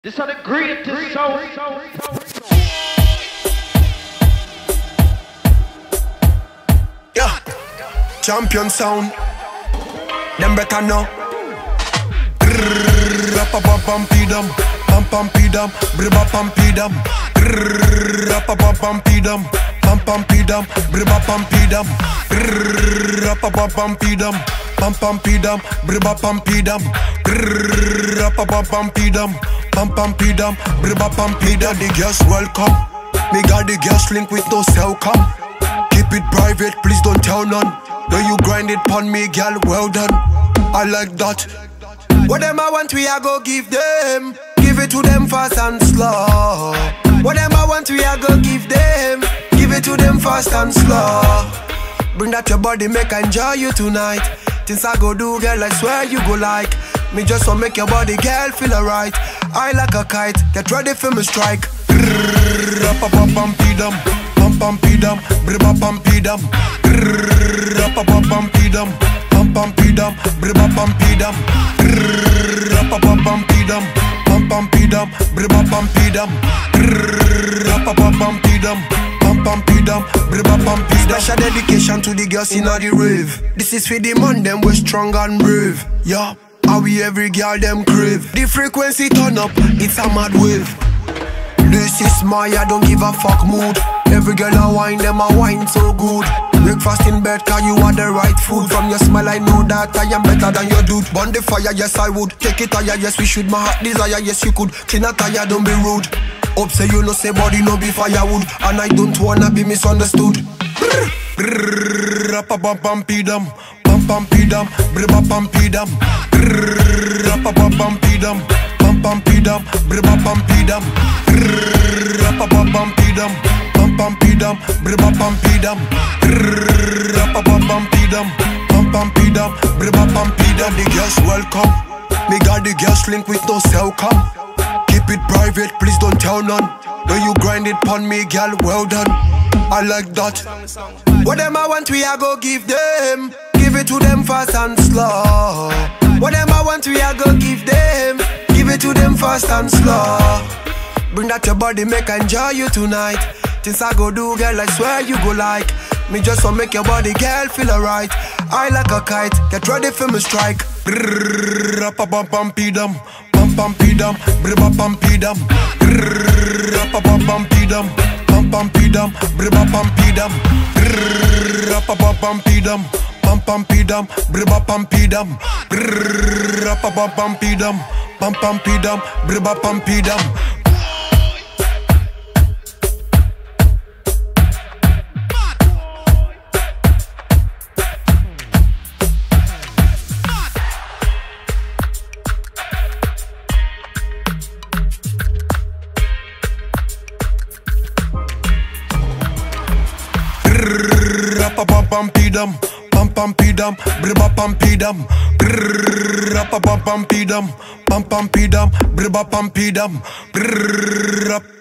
This are the greatest sound. Yeah, champion sound. Them better know. Rap-a-pam-pam-pidam, pam-pam-pidam, bribba-pam-pidam. Rap-a-pam-pam-pidam, pam-pam-pidam, bribba-pam-pidam. Rap-a-pam-pam-pidam, pam-pam-pidam, bribba-pam-pidam. Rap-a-pam-pam-pidam, pam-pam-pidam, bribba-pam-pidam. The girls welcome. Me got the girls link with no cell come. Keep it private, please don't tell none. When you grind it pon me, girl, well done. I like that. What them I want, we a go give them. Give it to them fast and slow. What them I want, we a go give them. Give it to them fast and slow. Bring that your body, make I enjoy you tonight. Things I go do, girl, I swear you go like. Me just want make your body, girl, feel alright. I like a kite, get ready for me strike. Rap-a-pam-pam-pidam, pam-pam-pidam, bribba-pam-pidam. Rap-a-pam-pam-pidam, pam-pam-pidam, bribba-pam-pidam. Rap-a-pam-pam-pidam, pam-pam-pidam, bribba-pam-pidam. Rap-a-pam-pam-pidam, pam-pam-pidam, bribba-pam-pidam. Special dedication to the girls in the rave. This is for the man, them we strong and brave. Yeah, how we every girl them crave. The frequency turn up, it's a mad wave. This is my I don't give a fuck mood. Every girl I wine, them I wine so good. Breakfast in bed, cause you are the right food. From your smile I know that I am better than your dude. Burn the fire, yes I would. Take it higher, yes we should. My heart desire, yes you could. Clean a tire, don't be rude. Hope say you know say body no be firewood. And I don't wanna be misunderstood. Rap-a-pam-pam-pidam, pam-pam-pidam, bribba-pam-pidam. Rap-a-pam-pam-pidam, pam-pam-pidam, bribba-pam-pidam. Rap-a-pam-pam-pidam, pam-pam-pidam, bribba-pam-pidam. Rap-a-pam-pam-pidam, pam-pam-pidam, bribba-pam-pidam. The girls welcome. Me got the girls link with no cell come. Keep it private, please don't tell none. When you grind it pon me, girl, well done. I like that. What them I want, we a go give them. Give it to them fast and slow. What them I want, we a go give them. Give it to them fast and slow. Bring that your body, make I enjoy you tonight. Things I go do, girl, I swear you go like. Me just want make your body, girl, feel alright. I like a kite, get ready for me strike. Rap-a-pam-pam-pidam, pam-pam-pidam, bribba-pam-pidam. Rap-a-pam-pam-pidam, pam-pam-pidam, bribba-pam-pidam. Rap-a-pam-pam-pidam, pam-pam-pidam, bribba-pam-pidam. Rap-a-pam-pam-pidam, pam-pam-pidam, bribba-pam-pidam. Rap-a-pam-pam-pidam, pam-pam-pidam, bribba-pam-pidam. Rap-a-pam-pam-pidam, pam-pam-pidam, bribba-pam-pidam.